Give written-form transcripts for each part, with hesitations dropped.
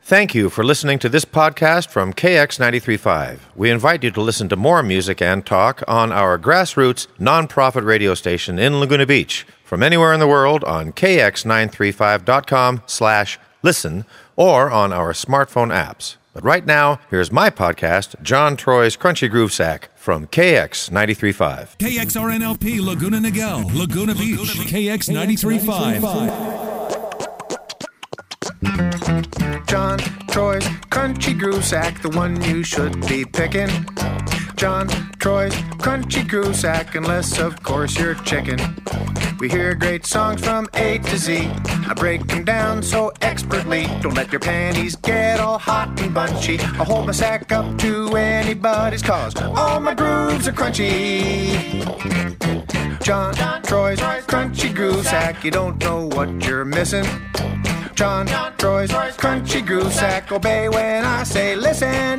Thank you for listening to this podcast from KX93.5. We invite you to listen to more music and talk on our grassroots nonprofit radio station in Laguna Beach from anywhere in the world on kx935.com/listen or on our smartphone apps. But right now, here's my podcast, John Troy's Crunchy Groove Sack from KX93.5. KXRNLP Laguna Niguel, Laguna Beach, KX93.5. John Troy's Crunchy Groove Sack, the one you should be picking. John Troy's Crunchy Groove Sack, unless of course you're chicken. We hear great songs from A to Z. I break them down so expertly. Don't let your panties get all hot and bunchy. I hold my sack up to anybody's cause all my grooves are crunchy. John Troy's Crunchy Groove Sack, you don't know what you're missing. John Troy's Crunchy Groove Sack, obey when I say listen.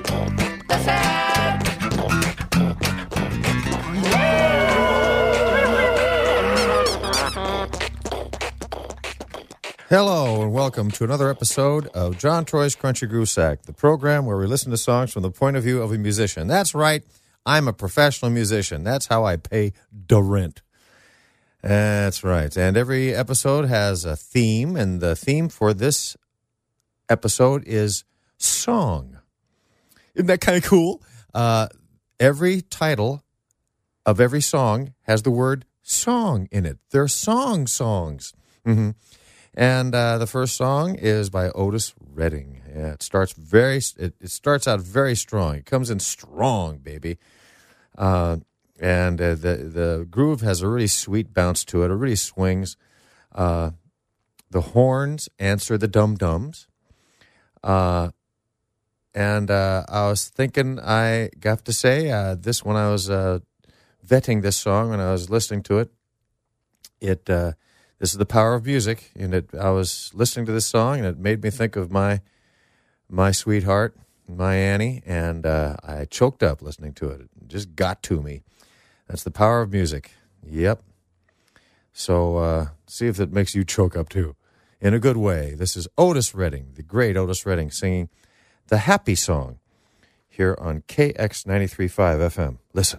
Hello and welcome to another episode of John Troy's Crunchy Groove Sack, the program where we listen to songs from the point of view of a musician. That's right, I'm a professional musician. That's how I pay the rent. That's right. And every episode has a theme, and the theme for this episode is song. Isn't that kind of cool? Every title of every song has the word song in it. They're songs. Mm-hmm. And the first song is by Otis Redding. Yeah, it starts out very strong. It comes in strong, baby. And the groove has a really sweet bounce to it. It really swings. The horns answer the dum-dums. And I was thinking, I have to say, this when I was vetting this song, when I was listening to it, this is the power of music. And I was listening to this song, and it made me think of my sweetheart, my Annie, and I choked up listening to it. It just got to me. That's the power of music. Yep. So see if it makes you choke up too. In a good way. This is Otis Redding, the great Otis Redding, singing the Happy Song here on KX93.5 FM. Listen.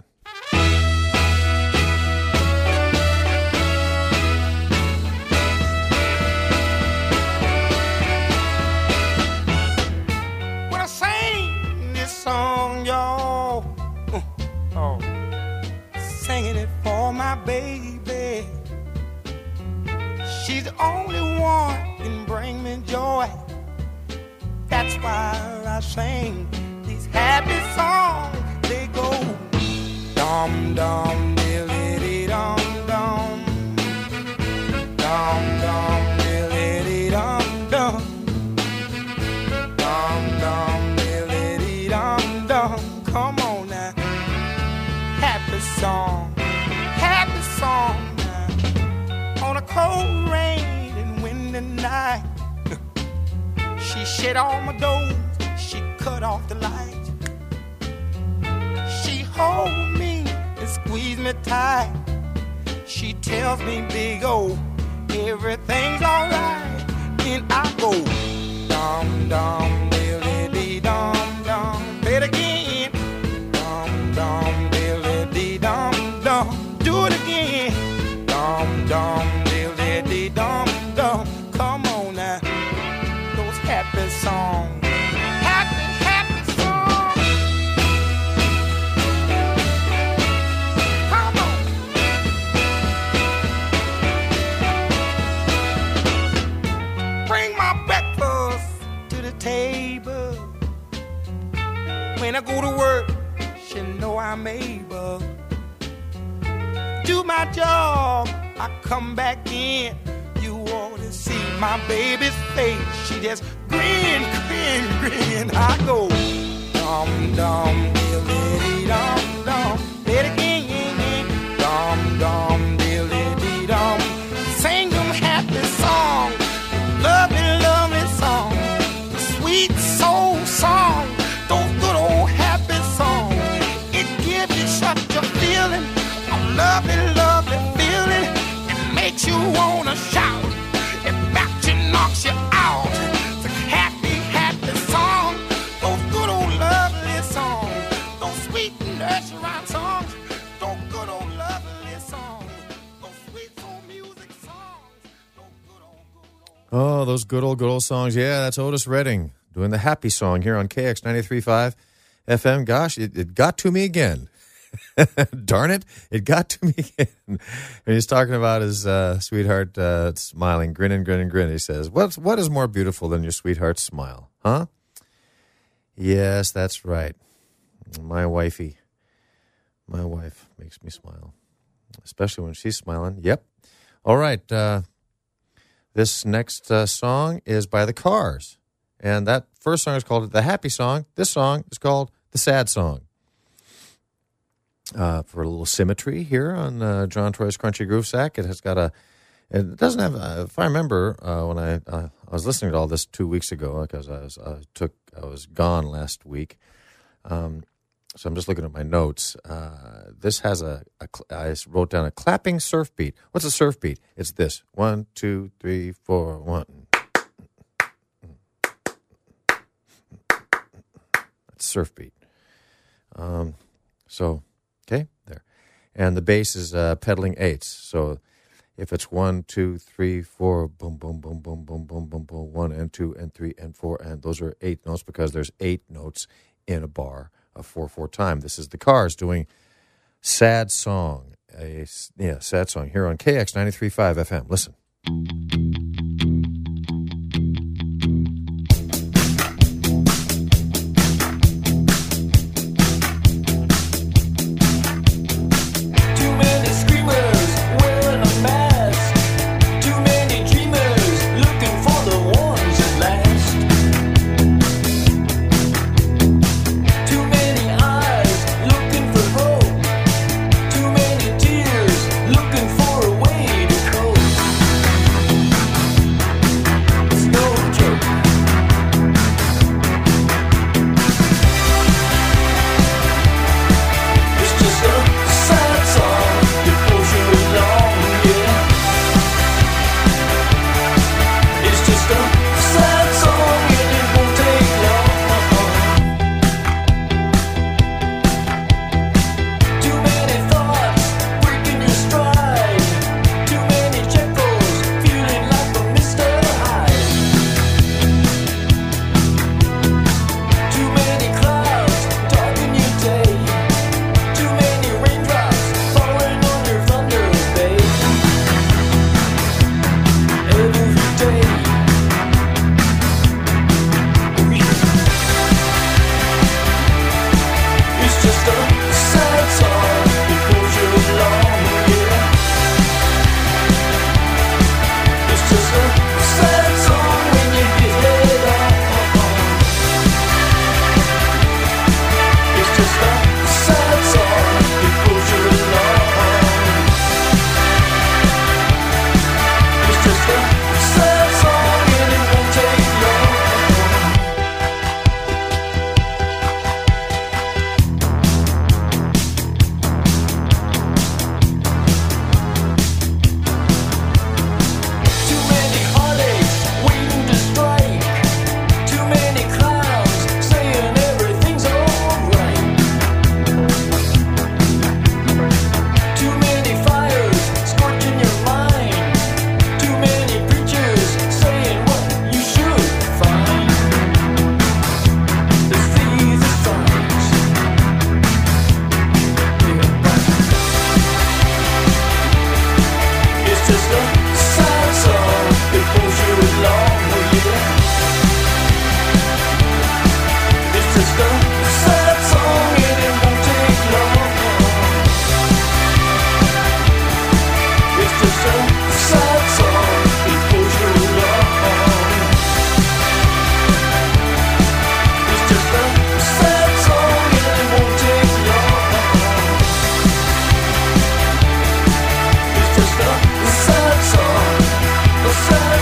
When I sing this song, y'all, singing it for my baby. She's the only one can bring me joy. That's why I sing these happy songs. They go dum dum diddly dum dum, dum dum diddly dum dum, dum dum diddly dum dum. Come on now, happy song. Happy song now. On a cold rain and windy night, she shut all my doors, she cut off the lights, she hold me and squeeze me tight, she tells me big O, everything's alright. Then I go dum dum diddly dum dum. Play it again. Dum dum diddly dum dum. Do it again. Dum dum diddly dum dum. Come on now. Those happy songs. Happy songs. Come on. Bring my breakfast to the table. When I go to work, she know I'm able. Do my job, I come back in. You ought to see my baby's face. She just grin. I go dum dum diddly dum dum. Play it again. Dum dum diddly dum. Sing them happy songs, lovely songs, sweet soul songs. Those good old happy songs. It gives you such a feeling, a lovely feeling. It makes you wanna shout. It knocks you out. It's a happy Oh, those good old songs. Yeah, that's Otis Redding doing the happy song here on KX 93.5 FM. Gosh, it got to me again. Darn it, it got to me again. And he's talking about his sweetheart smiling, grin. He says, what is more beautiful than your sweetheart's smile? Huh? Yes, that's right. My wife makes me smile, especially when she's smiling. Yep. All right. This next song is by The Cars. And that first song is called The Happy Song. This song is called The Sad Song. For a little symmetry here on John Troy's Crunchy Groove Sack, it doesn't have, if I remember, when I was listening to all this 2 weeks ago, because I was gone last week. So I'm just looking at my notes. This has I wrote down a clapping surf beat. What's a surf beat? It's this. 1, 2, 3, 4, 1. That's surf beat. Okay, there. And the bass is pedaling eighths. So if it's 1, 2, 3, 4, boom, boom, boom, boom, boom, boom, boom, boom, 1 and 2 and 3 and 4, and those are 8 notes because there's 8 notes in a bar of 4/4 time. This is The Cars doing Sad Song. Sad Song here on KX 93.5 FM. Listen. Looking for a way to cope.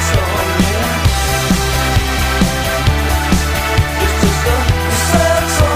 Sad song.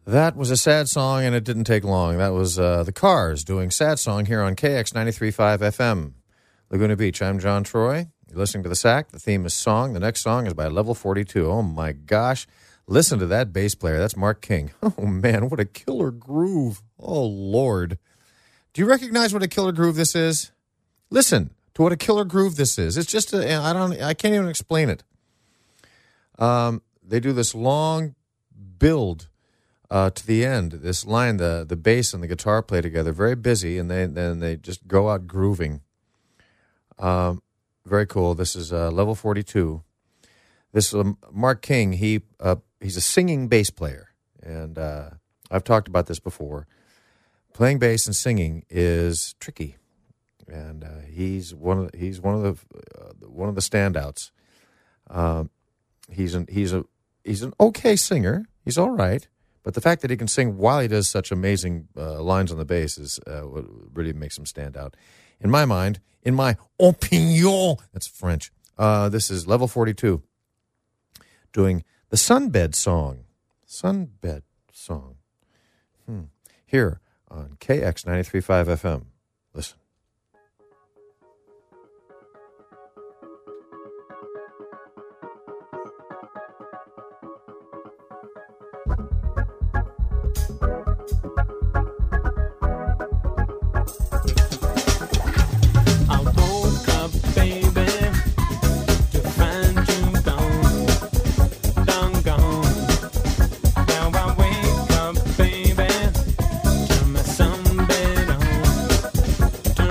That was a sad song, and it didn't take long. That was the Cars doing Sad Song here on KX 93.5 FM. Laguna Beach, I'm John Troy. You're listening to The Sack. The theme is Song. The next song is by Level 42. Oh, my gosh. Listen to that bass player. That's Mark King. Oh, man, what a killer groove. Oh, Lord. Do you recognize what a killer groove this is? Listen to what a killer groove this is. It's just, I can't even explain it. They do this long build to the end. This line, the bass and the guitar play together, very busy, and then they just go out grooving. Very cool. This is Level 42. This Mark King. He's a singing bass player, and I've talked about this before. Playing bass and singing is tricky, and he's one of the standouts. He's an okay singer. He's all right. But the fact that he can sing while he does such amazing lines on the bass is what really makes him stand out. In my mind, in my opinion, that's French, this is Level 42 doing the Sunbed Song. Sunbed Song. Here on KX 93.5 FM. Listen. Sunbed on.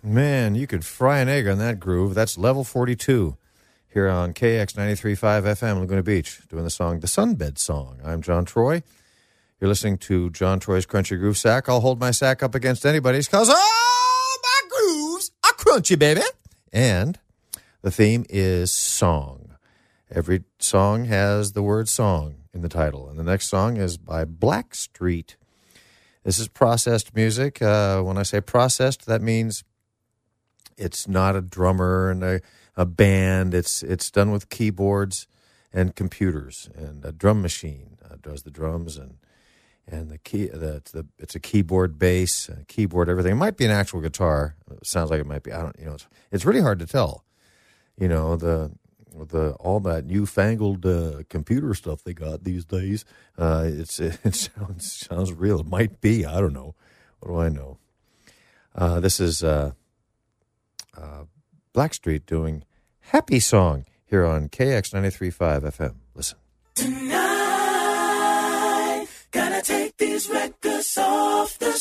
Man, you could fry an egg on that groove. That's Level 42 here on KX 93.5 FM, Laguna Beach, doing the song, The Sunbed Song. I'm John Troy. You're listening to John Troy's Crunchy Groove Sack. I'll hold my sack up against anybody's because all my grooves are crunchy, baby. And the theme is song. Every song has the word song in the title. And the next song is by Blackstreet. This is processed music. When I say processed, that means it's not a drummer and a band. It's done with keyboards and computers, and a drum machine does the drums, and the key. It's a keyboard bass, a keyboard everything. It might be an actual guitar. It sounds like it might be. I don't. It's really hard to tell. The all that newfangled computer stuff they got these days. It sounds real. It might be. I don't know. What do I know? This is Blackstreet doing Happy Song here on KX 93.5 FM. Listen. Tonight, gotta take these records off the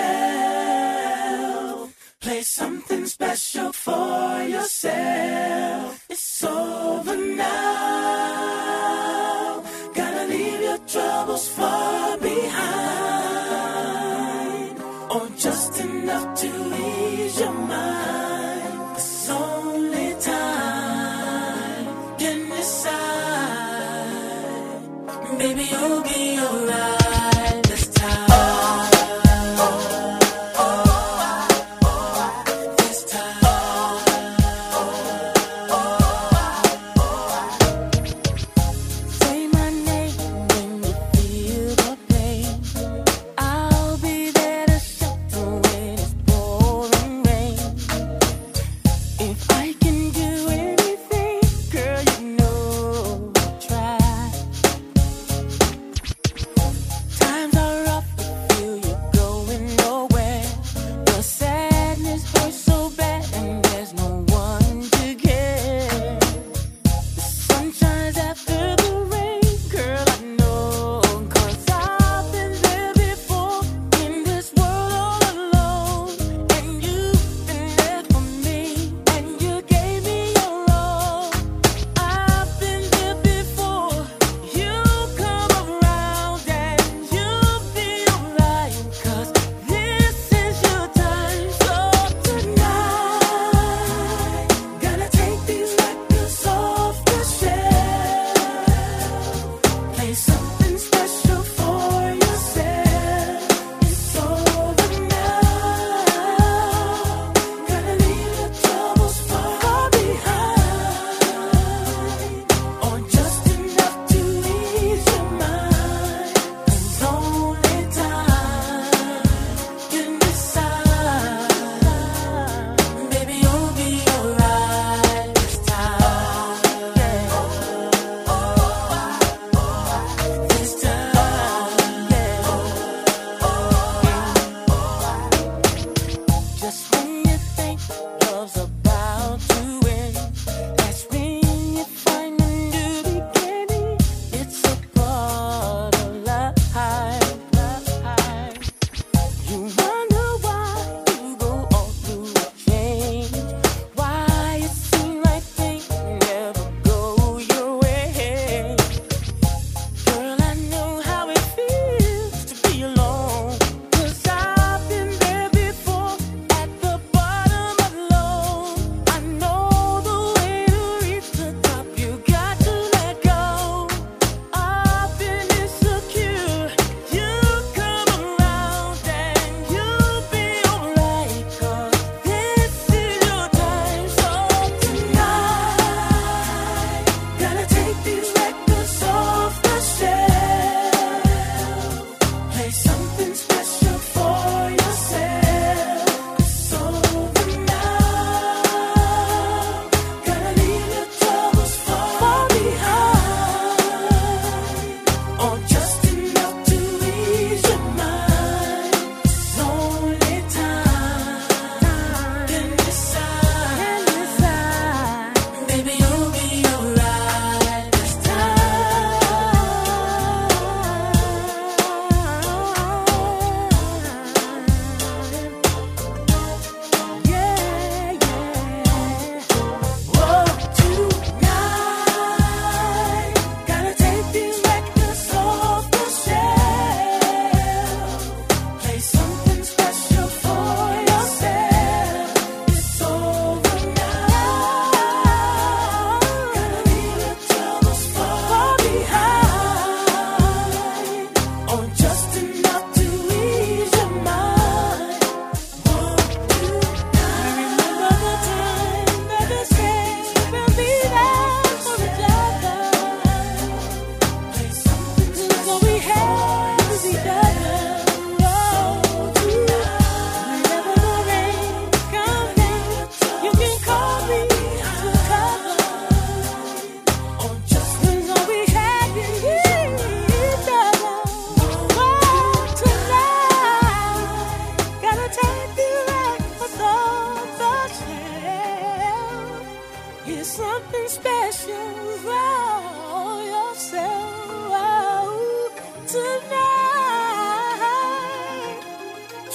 shelf. Play something special for yourself. It's over now. Gotta leave your troubles far behind, or just enough to ease your mind. It's only time can decide. Baby, you'll be alright this time. Boy.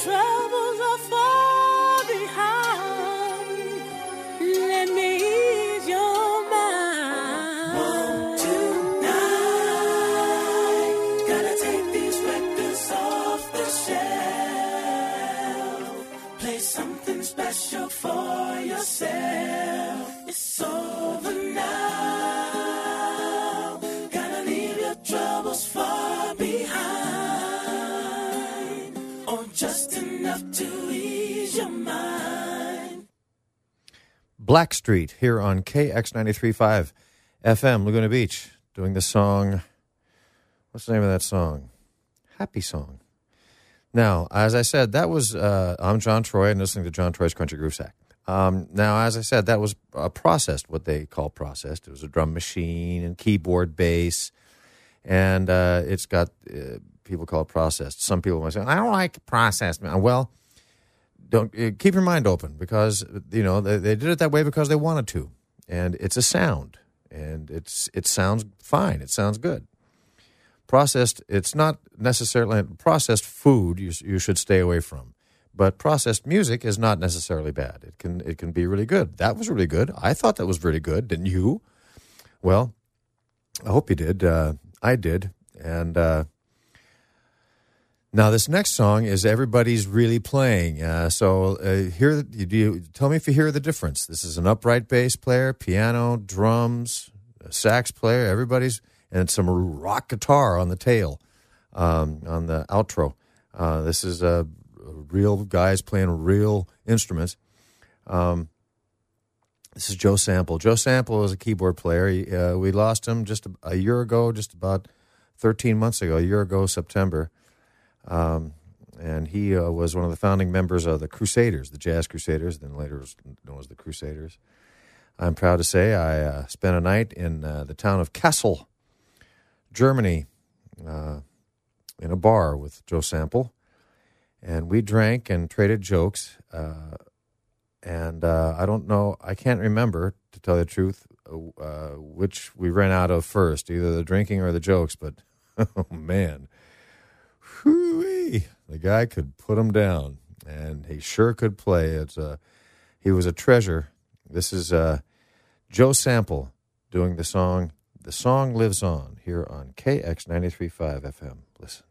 troubles are far behind. Let me ease your mind. Won't tonight, gotta take these records off the shelf. Play something special for yourself. It's over now. Gotta leave your troubles far behind, or just enough to ease your mind. Blackstreet here on KX93.5 FM, Laguna Beach, doing the song, what's the name of that song? Happy Song. Now, as I said, that was, I'm John Troy and listening to John Troy's Country Groove Sack. Now, as I said, that was processed, what they call processed. It was a drum machine and keyboard bass, and it's got, people call it processed. Some people might say, I don't like processed. Well, don't keep your mind open, because, you know, they did it that way because they wanted to, and it's a sound, and it sounds fine. It sounds good. Processed, it's not necessarily processed food you should stay away from. But processed music is not necessarily bad. It can be really good. That was really good. I thought that was really good, didn't you? Well, I hope you did. I did. And now this next song is Everybody's Really Playing. So tell me if you hear the difference. This is an upright bass player, piano, drums, a sax player, and some rock guitar on the tail, on the outro. This is real guys playing real instruments. This is Joe Sample. Joe Sample was a keyboard player. We lost him just a year ago, just about 13 months ago, a year ago, September. And he was one of the founding members of the Crusaders, the Jazz Crusaders, then later was known as the Crusaders. I'm proud to say I spent a night in the town of Kassel, Germany, in a bar with Joe Sample. And we drank and traded jokes, and I don't know, I can't remember, to tell you the truth, which we ran out of first, either the drinking or the jokes, but, oh, man, whoo-wee, the guy could put him down, and he sure could play. He was a treasure. This is Joe Sample doing the song, The Song Lives On, here on KX93.5 FM. Listen.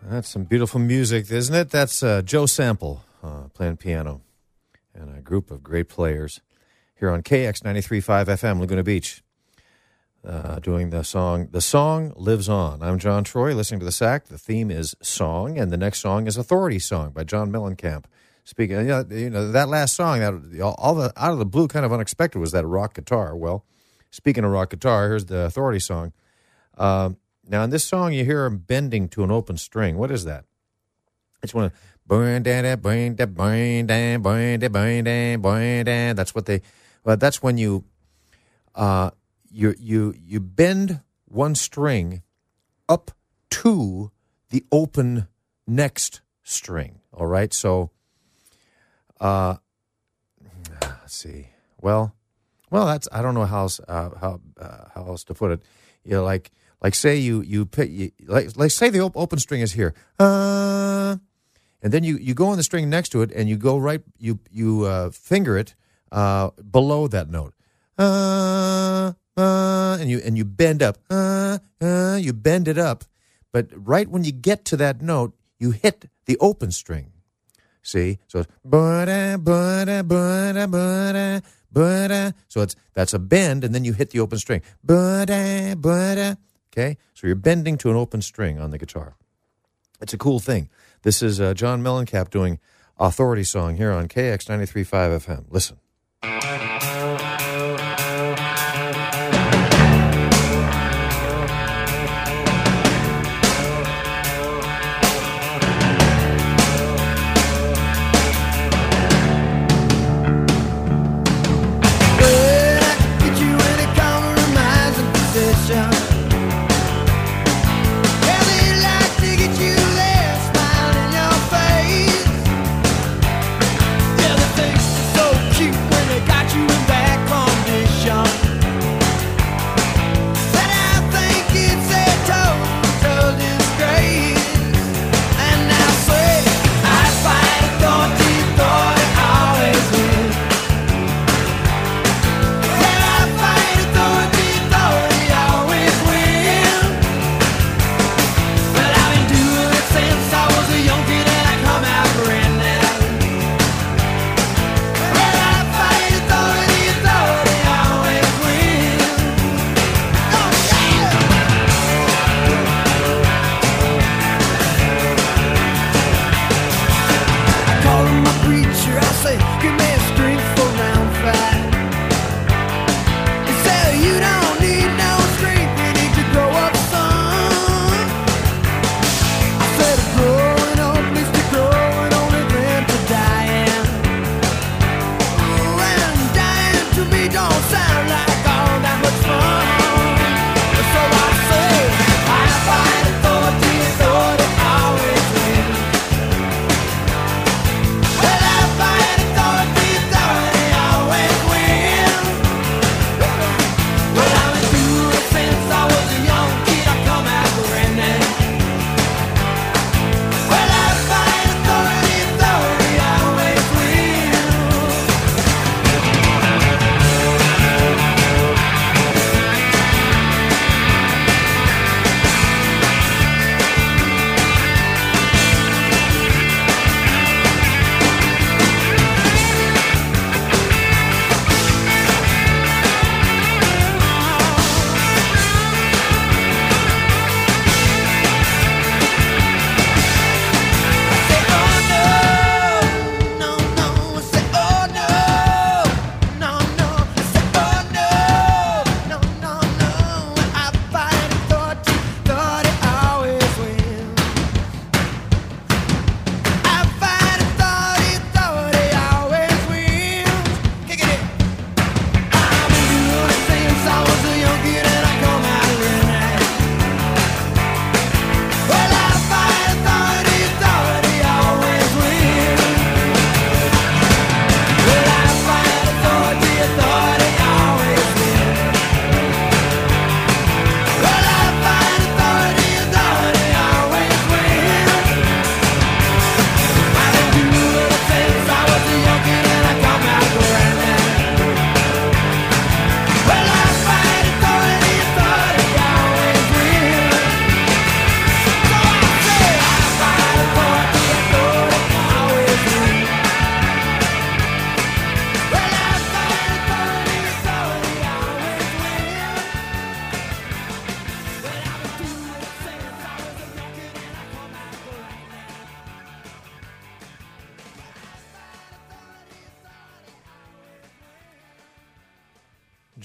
That's some beautiful music, isn't it? That's Joe Sample playing piano and a group of great players here on KX 93.5 FM, Laguna Beach, doing the song. The Song Lives On. I'm John Troy, listening to the SAC. The theme is Song, and the next song is Authority Song by John Mellencamp. Speaking, that last song, that all the out of the blue, kind of unexpected, was that rock guitar. Well, speaking of rock guitar, here's the Authority Song. Now, in this song, you hear him bending to an open string. What is that? It's one of that's what they. Well, that's when you bend one string up to the open next string. All right, so let's see. Well, that's, I don't know how else to put it. You know, like say you pick, like say the open string is here, and then you go on the string next to it, and you go right, you finger it below that note, and you bend up, you bend it up, but right when you get to that note, you hit the open string. See, so it's so that's a bend, and then you hit the open string. Okay, so you're bending to an open string on the guitar. It's a cool thing. This is John Mellencamp doing Authority Song here on KX 93.5 FM. Listen. Cute.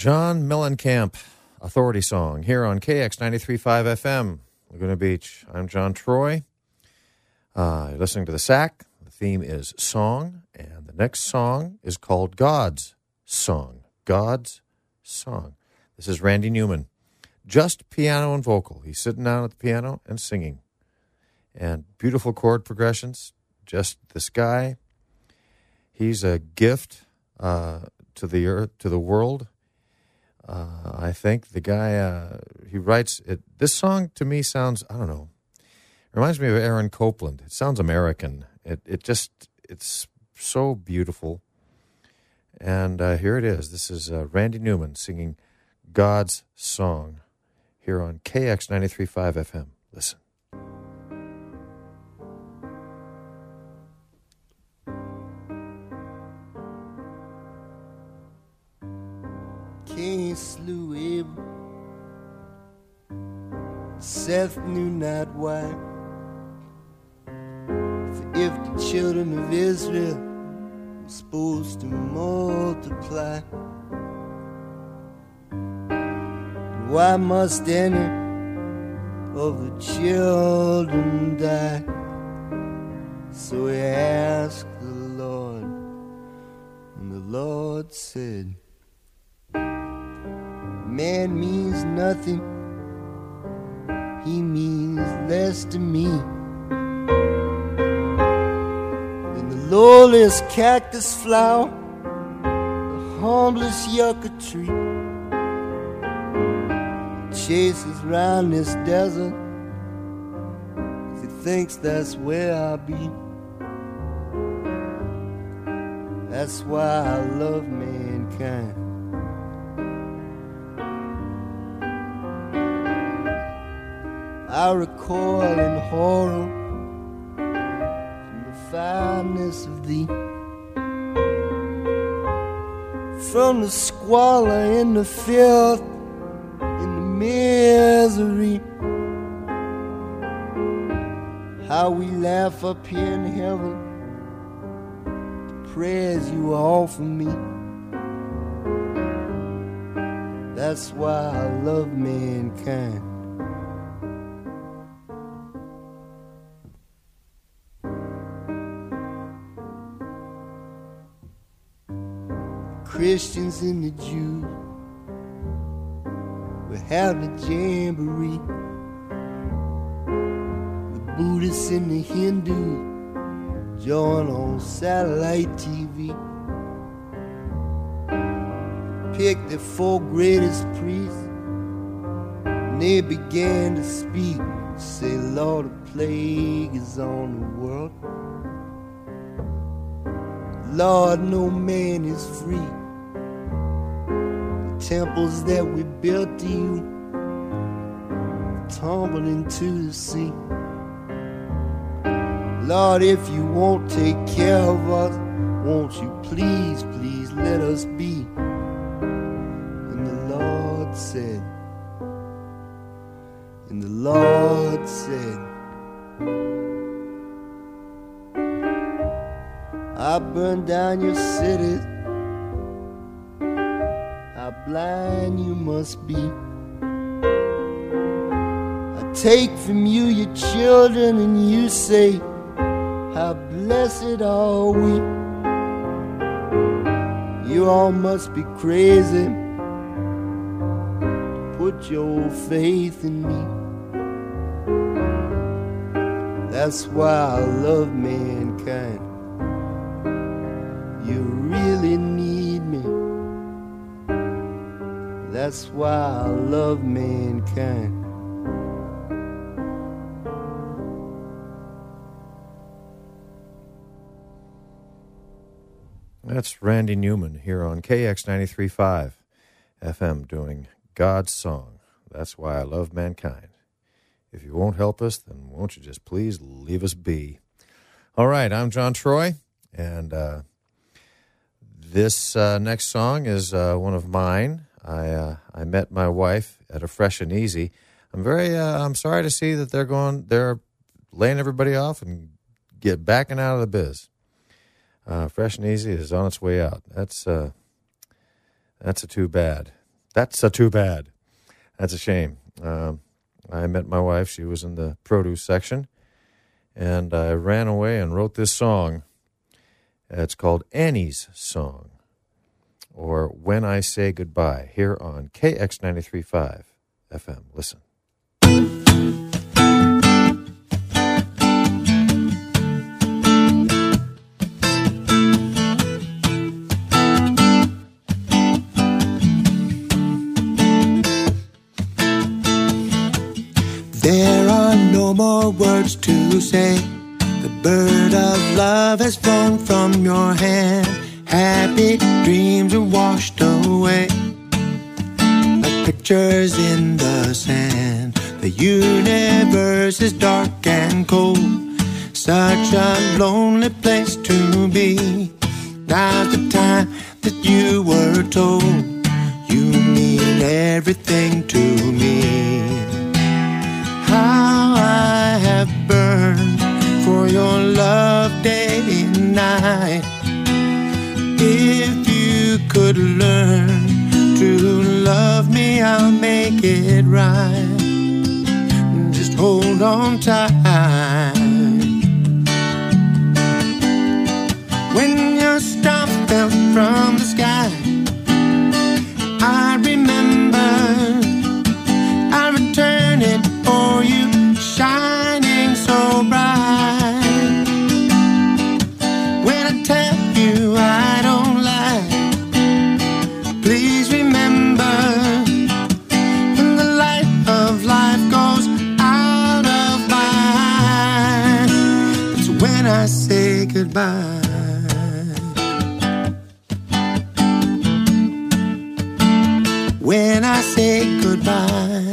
John Mellencamp, Authority Song, here on KX 93.5 FM, Laguna Beach. I'm John Troy. You're listening to The Sack. The theme is Song, and the next song is called God's Song. God's Song. This is Randy Newman. Just piano and vocal. He's sitting down at the piano and singing. And beautiful chord progressions. Just this guy. He's a gift to the earth, to the world. I think the guy, he writes it. This song to me sounds, I don't know, reminds me of Aaron Copland. It sounds American. It's so beautiful. And here it is. This is Randy Newman singing God's Song here on KX 93.5 FM. Listen. Cain slew Abel. Seth knew not why. For if the children of Israel were supposed to multiply, why must any of the children die? So he asked the Lord, and the Lord said, man means nothing, he means less to me than the lowliest cactus flower, the humblest yucca tree. Chases round this desert 'cause he thinks that's where I'll be. That's why I love mankind. I recoil in horror from the fineness of thee, from the squalor and the filth and the misery. How we laugh up here in heaven, the prayers you offer me. That's why I love mankind. Christians and the Jews will have the jamboree. The Buddhists and the Hindus join on satellite TV. Pick the 4 greatest priests, and they began to speak. Say, Lord, a plague is on the world. Lord, no man is free. Temples that we built to you tumbled into the sea. Lord, if you won't take care of us, won't you please, please let us be? And the Lord said, and the Lord said, I burn down your cities, how blind you must be. I take from you your children, and you say, how blessed are we. You all must be crazy to put your faith in me. That's why I love mankind. You really need me. That's why I love mankind. That's Randy Newman here on KX 93.5 FM doing God's Song. That's why I love mankind. If you won't help us, then won't you just please leave us be? All right, I'm John Troy, and this next song is one of mine. I met my wife at a Fresh and Easy. I'm sorry to see that they're laying everybody off and backing out of the biz. Fresh and Easy is on its way out. That's a too bad. That's too bad. That's a shame. I met my wife. She was in the produce section, and I ran away and wrote this song. It's called Annie's Song, or When I Say Goodbye, here on KX 93.5 FM. Listen. There are no more words to say. The bird of love has flown from your hand. Happy dreams are washed away like pictures in the sand. The universe is dark and cold, such a lonely place to be. Now's the time that you were told you mean everything to me. How I have burned for your love day and night. If you could learn to love me, I'll make it right. Just hold on tight. When your star fell from the sky, I remember I'll return it for you, shining so bright. When I tell you I don't lie, please remember, when the light of life goes out of my eyes, it's when I say goodbye. When I say goodbye.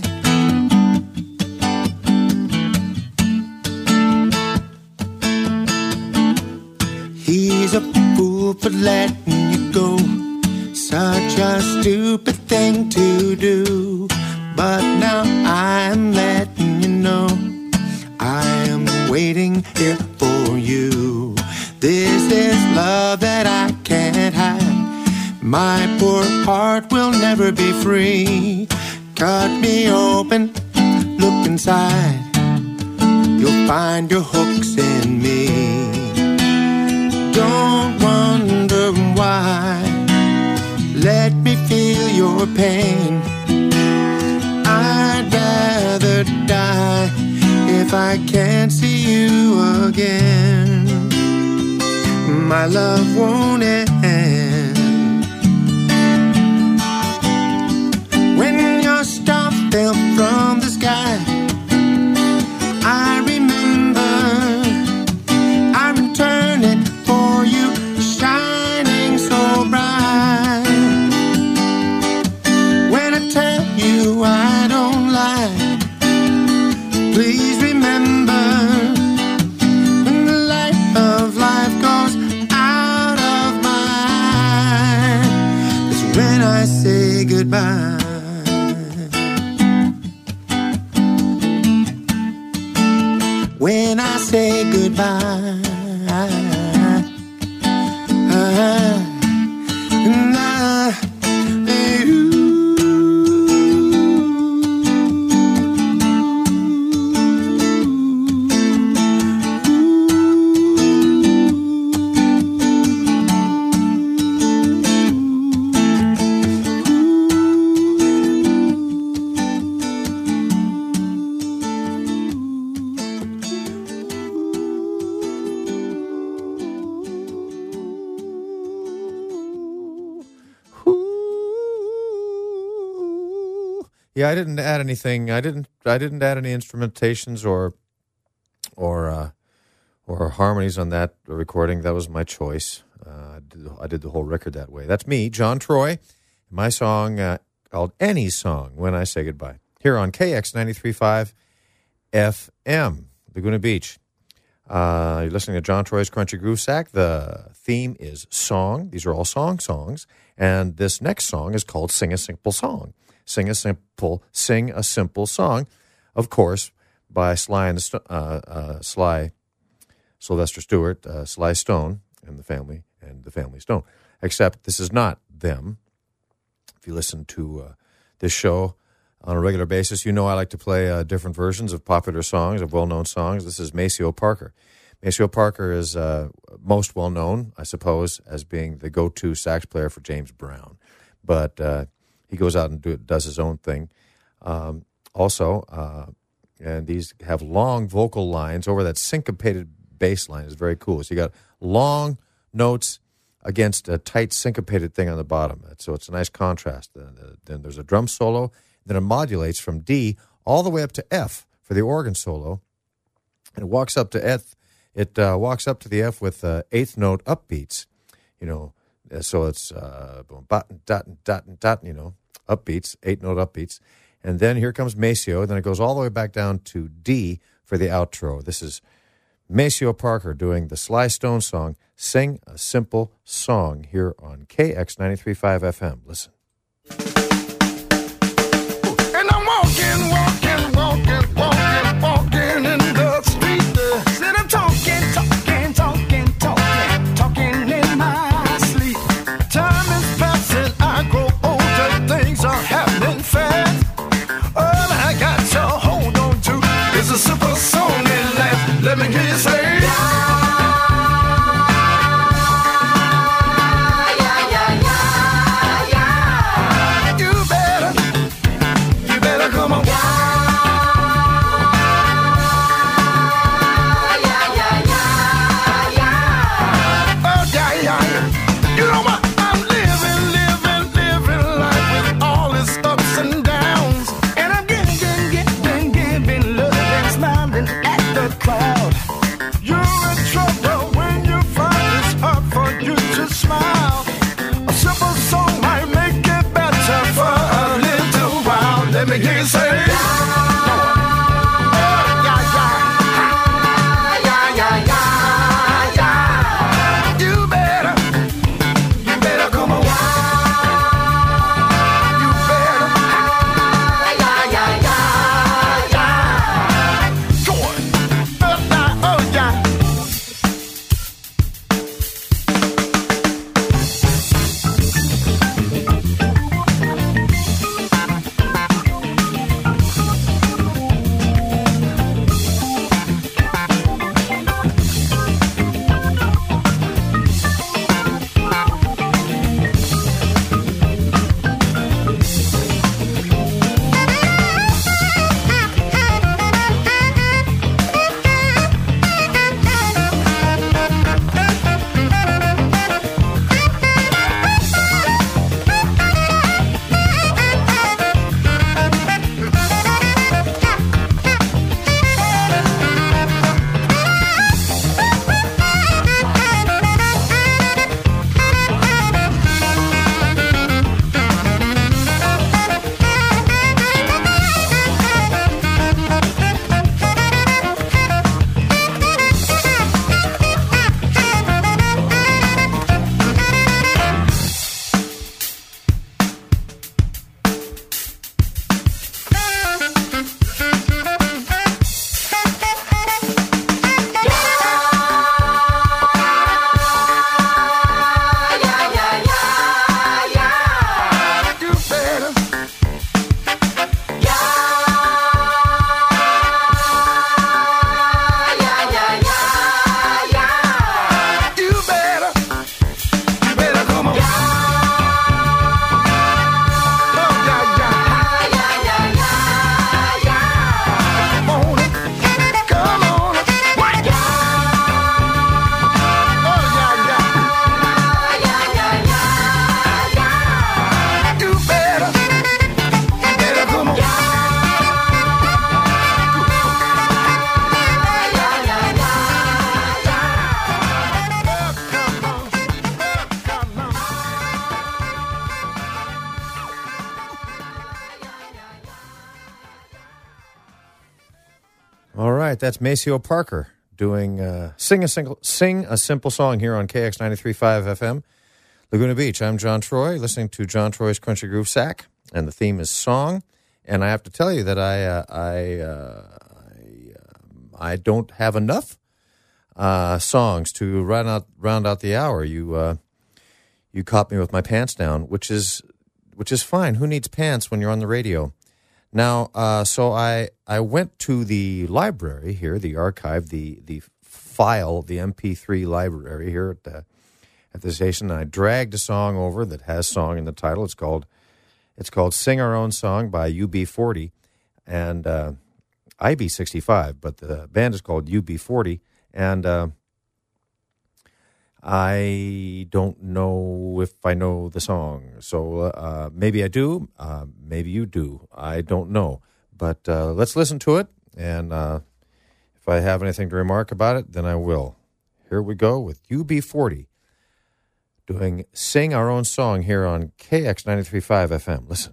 He's a fool for letting you go. Such a stupid thing to do. But now I'm letting you know I am waiting here for you. This is love that I can't hide. My poor heart will never be free. Cut me open, look inside. You'll find your hooks in me. Don't wonder why. Let me feel your pain. I'd rather die if I can't see you again. My love won't end. When your star fell from the sky, I remember I returned it for you, shining so bright. When I tell you I don't lie, please remember, when the light of life goes out of my eyes, it's when I say goodbye. When I say goodbye. Yeah, I didn't add anything. I didn't add any instrumentations or harmonies on that recording. That was my choice. I did the whole record that way. That's me, John Troy. My song called Annie's Song, When I Say Goodbye, here on KX 93.5 FM, Laguna Beach. You're listening to John Troy's Crunchy Groove Sack. The theme is song. These are all songs. And this next song is called Sing a Simple Song. Sing a simple song, of course, by Sly Sylvester Stewart, Sly Stone, and the Family Stone. Except this is not them. If you listen to this show on a regular basis, you know I like to play different versions of popular songs, of well-known songs. This is Maceo Parker. Maceo Parker is most well-known, I suppose, as being the go-to sax player for James Brown. But he goes out and does his own thing. Also, and these have long vocal lines over that syncopated bass line. Is very cool. So you got long notes against a tight syncopated thing on the bottom. So it's a nice contrast. Then there's a drum solo. Then it modulates from D all the way up to F for the organ solo. And it walks up to F. It walks up to the F with eighth note upbeats. You know, so it's dot dot dot dot. You know, upbeats, 8-note upbeats. And then here comes Maceo. Then it goes all the way back down to D for the outro. This is Maceo Parker doing the Sly Stone song, Sing a Simple Song, here on KX 93.5 FM. Listen. And I'm walking in the street. Said I'm talking in my sleep. Time is passing, I grow older, things are happening fast. All I got to hold on to is a simple song and laugh. Let me hear you say, you better come on. You know what? I'm living life with all its ups and downs. And I'm giving love and smiling at the crowd. You're in trouble when you find it's hard for you to smile. A simple song might make it better for a little while. Let me hear you say, that's Maceo Parker doing Sing a Simple Song here on KX 93.5 FM, Laguna Beach. I'm John Troy, listening to John Troy's Country Groove Sack, and the theme is song. And I have to tell you that I don't have enough songs to round out the hour. You caught me with my pants down, which is which is fine. Who needs pants when you're on the radio? Now, so I went to the library here, the archive, the file, the MP3 library here at the station, and I dragged a song over that has song in the title. It's called "Sing Our Own Song" by UB40 and IB65, but the band is called UB40, and I don't know if I know the song, so maybe I do, maybe you do. I don't know, but let's listen to it, and if I have anything to remark about it, then I will. Here we go with UB40 doing "Sing Our Own Song" here on KX 93.5 FM. Listen.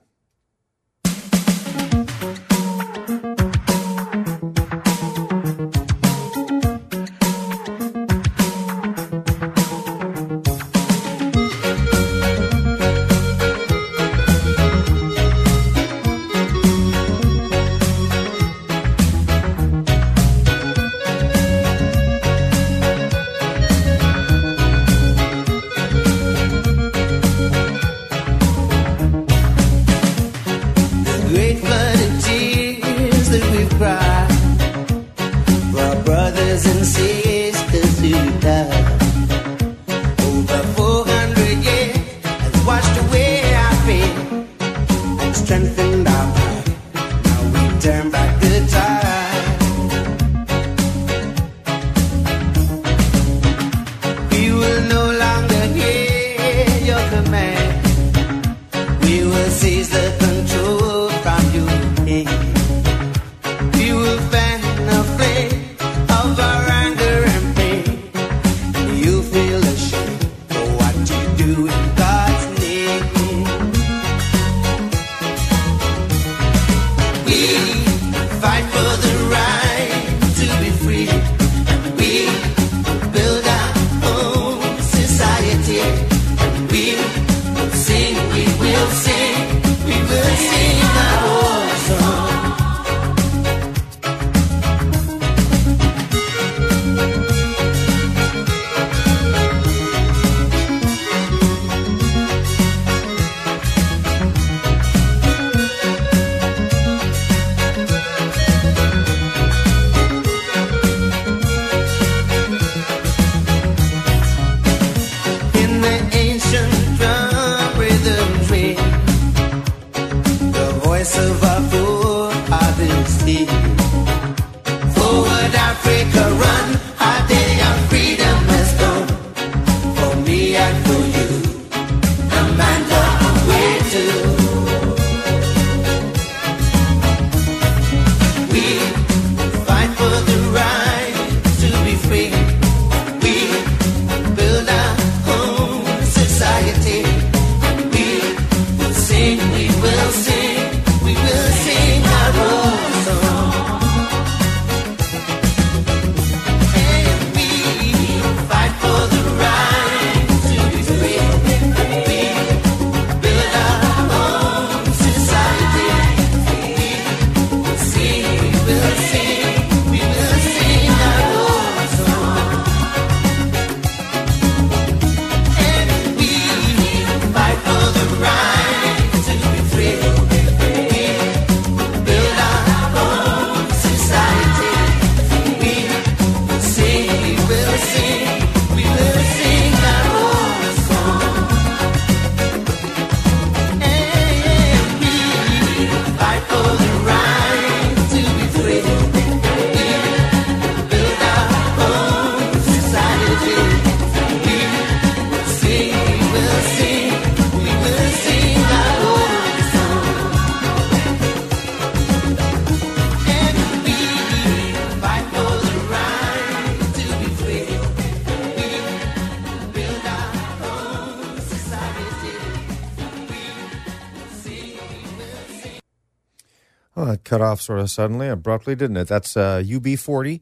Well, it cut off sort of suddenly, abruptly, didn't it? That's UB40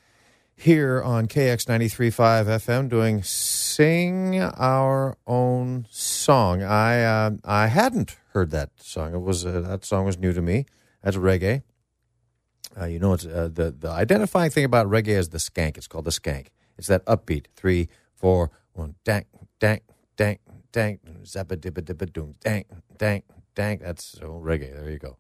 here on KX 93.5 FM doing Sing Our Own Song. I hadn't heard that song. That song was new to me. That's reggae. You know, it's the identifying thing about reggae is the skank. It's called the skank. It's that upbeat 3, 4, 1, dang, dang, dang, dang, zappa dibba dibba doom, dang, dang, dang. That's reggae. There you go.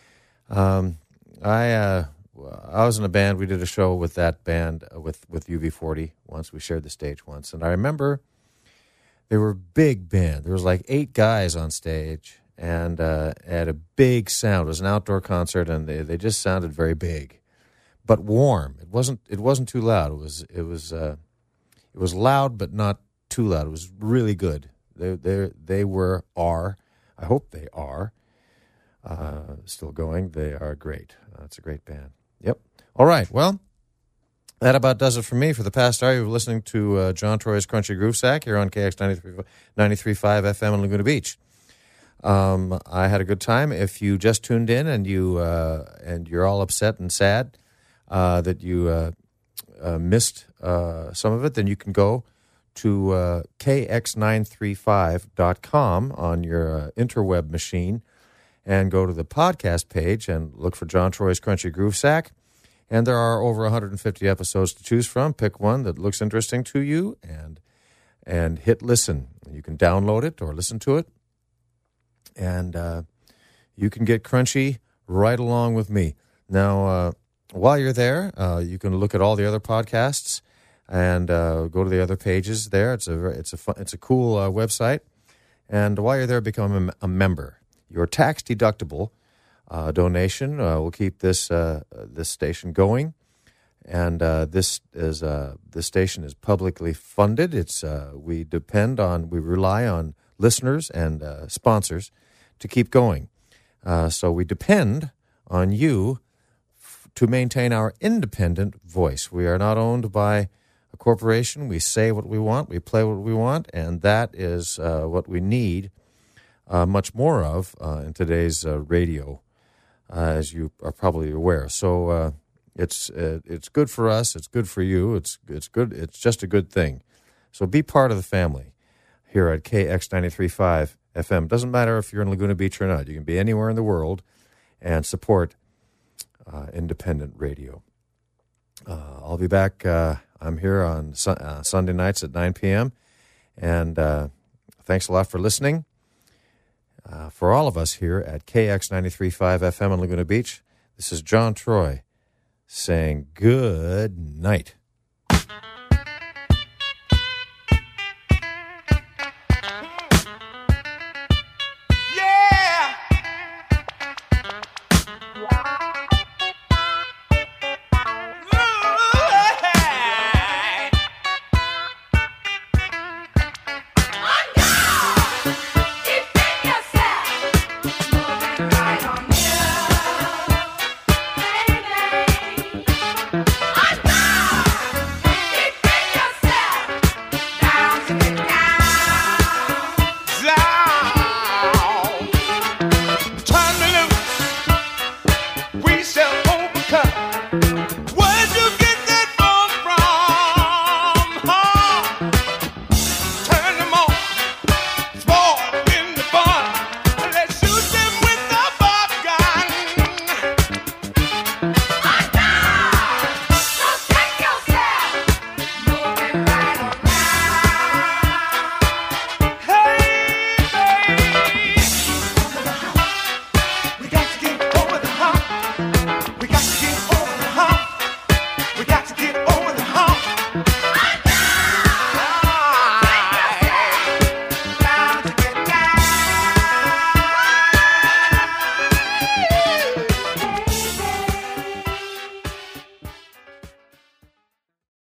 I was in a band. We did a show with that band with UB40 once. We shared the stage once, and I remember they were a big band. There was like 8 guys on stage, and had a big sound. It was an outdoor concert, and they just sounded very big, but warm. It wasn't too loud. It was loud, but not too loud. It was really good. They are. I hope they are still going. They are great. It's a great band. Yep. All right. Well, that about does it for me. For the past hour, you're listening to John Troy's Crunchy Groove Sack here on KX 93.5 FM in Laguna Beach. I had a good time. If you just tuned in and you're all upset and sad that you missed some of it, then you can go to kx935.com on your interweb machine and go to the podcast page and look for John Troy's Crunchy Groove Sack. And there are over 150 episodes to choose from. Pick one that looks interesting to you and hit listen. You can download it or listen to it. And you can get crunchy right along with me. Now, while you're there, you can look at all the other podcasts and go to the other pages there. It's a cool website. And while you're there, become a member. Your tax-deductible donation will keep this station going. And this station is publicly funded. We rely on listeners and sponsors to keep going. So we depend on you to maintain our independent voice. We are not owned by a corporation. We say what we want, we play what we want, and that is what we need much more of in today's radio, as you are probably aware. So it's good for us. It's good for you. It's good. It's just a good thing. So be part of the family here at KX 93.5 FM. Doesn't matter if you're in Laguna Beach or not. You can be anywhere in the world and support independent radio. I'll be back. I'm here on Sunday nights at 9 p.m. And thanks a lot for listening. For all of us here at KX 93.5 FM in Laguna Beach, this is John Troy saying good night.